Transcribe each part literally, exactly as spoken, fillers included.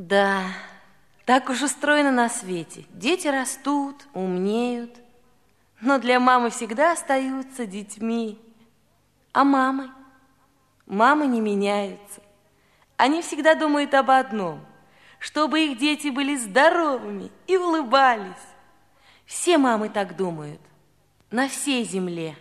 Да, так уж устроено на свете. Дети растут, умнеют, но для мамы всегда остаются детьми. А мамы? Мамы не меняются. Они всегда думают об одном, чтобы их дети были здоровыми и улыбались. Все мамы так думают, на всей земле.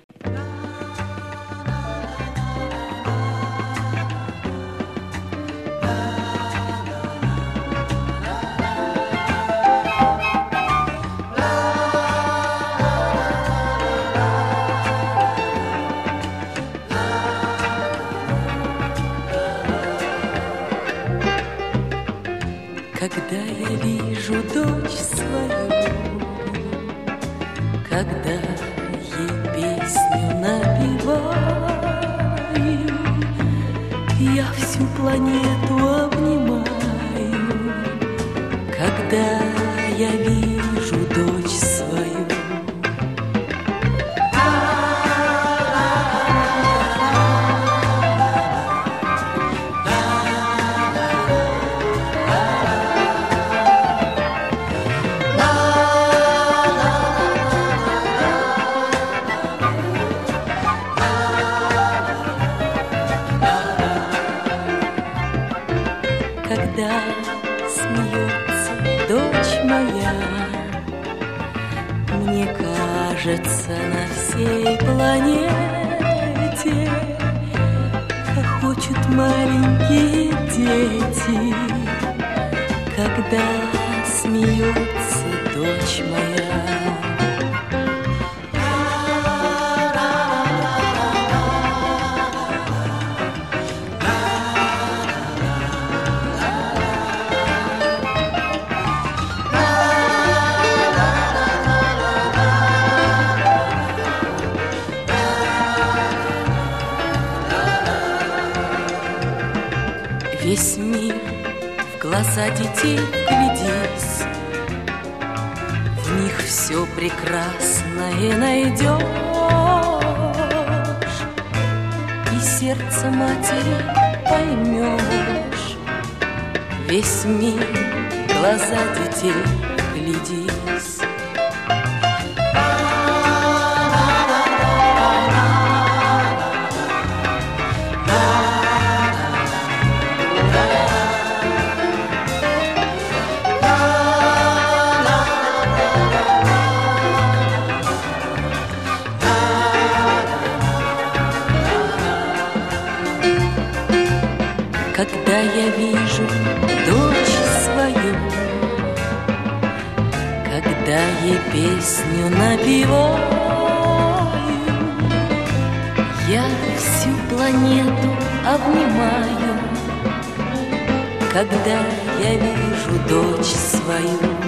Когда я вижу дочь свою, когда ей песню напеваю, я всю планету обнимаю. Когда я вижу дочь свою. Когда смеется дочь моя, мне кажется, на всей планете хохочут маленькие дети. Когда смеется дочь моя. Весь мир в глаза детей вглядись, в них все прекрасное найдешь, и сердце матери поймешь. Весь мир в глаза детей вглядись. Когда я вижу дочь свою, когда ей песню напеваю, я всю планету обнимаю. Когда я вижу дочь свою.